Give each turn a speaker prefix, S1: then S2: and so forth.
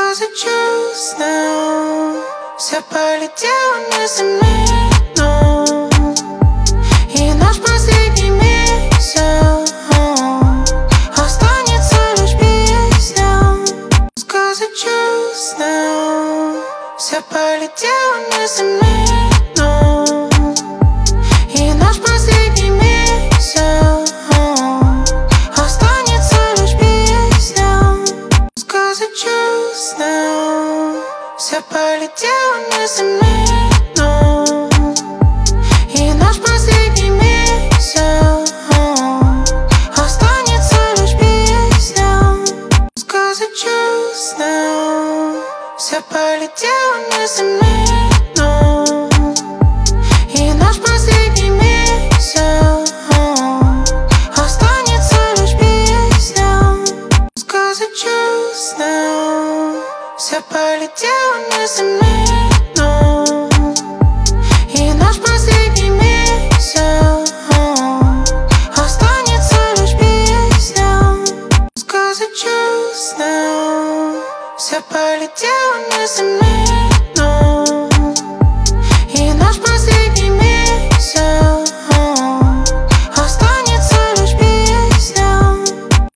S1: Сказы чувств, все полетело незаметно. И наш последний месяц останется лишь песня. Сказы чувств, все полетело незаметно. И наш последний месяц останется лишь песня. Сказы чувств, все полетело незаметно. И наш последний месяц останется лишь песня. Сказы чувств, все полетело незаметно. И наш последний месяц останется лишь песня. Сказы чувств, все полетело незаметно. И наш последний месяц останется лишь песня. Сказы чувств, все полетело незаметно.